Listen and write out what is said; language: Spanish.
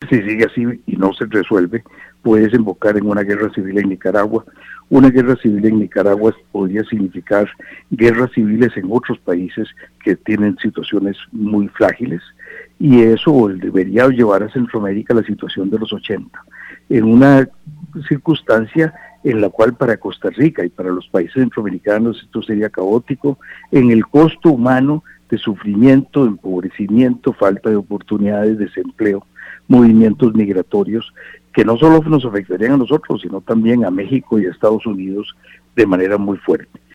si sigue así y no se resuelve, puede desembocar en una guerra civil en Nicaragua. Una guerra civil en Nicaragua podría significar guerras civiles en otros países que tienen situaciones muy frágiles, y eso debería llevar a Centroamérica a la situación de los 80, en una circunstancia en la cual para Costa Rica y para los países centroamericanos esto sería caótico, en el costo humano de sufrimiento, empobrecimiento, falta de oportunidades, desempleo, movimientos migratorios, que no solo nos afectarían a nosotros, sino también a México y a Estados Unidos de manera muy fuerte.